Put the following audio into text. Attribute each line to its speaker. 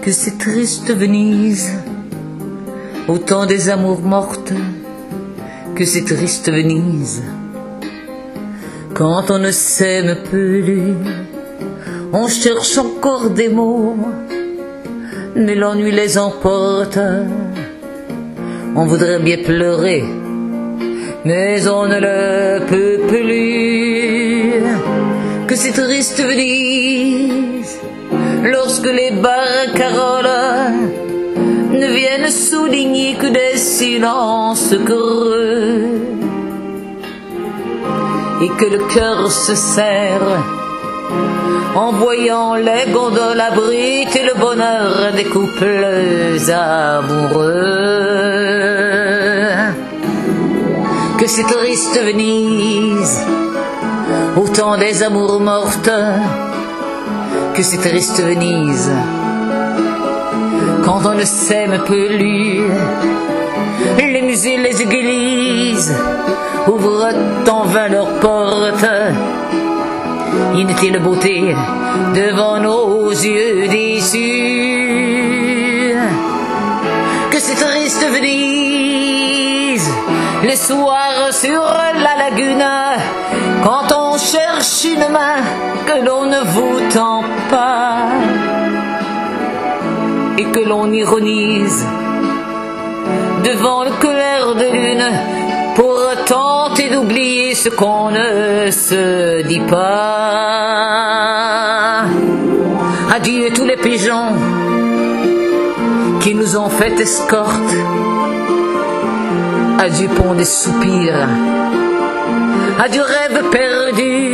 Speaker 1: que c'est triste Venise, autant des amours mortes, que c'est triste Venise. Quand on ne s'aime plus, on cherche encore des mots, mais l'ennui les emporte. On voudrait bien pleurer, mais on ne le peut plus. Que c'est triste Venise, lorsque les barcaroles ne viennent souligner que des silences creux, et que le cœur se serre en voyant les gondoles abriter le bonheur des couples amoureux. Que c'est triste Venise, autant des amours mortes, que c'est triste Venise, quand on ne s'aime plus. Les musées, les églises ouvrent en vain leurs portes. Inutile beauté devant nos yeux déçus. Que c'est triste Venise, les soirs sur la lagune, quand on cherche une main que l'on ne vous tend pas, et que l'on ironise devant le clair de lune, pour tenter d'oublier ce qu'on ne se dit pas. Adieu tous les pigeons qui nous ont fait escorte. Adieu pont des soupirs. Adieu rêve perdu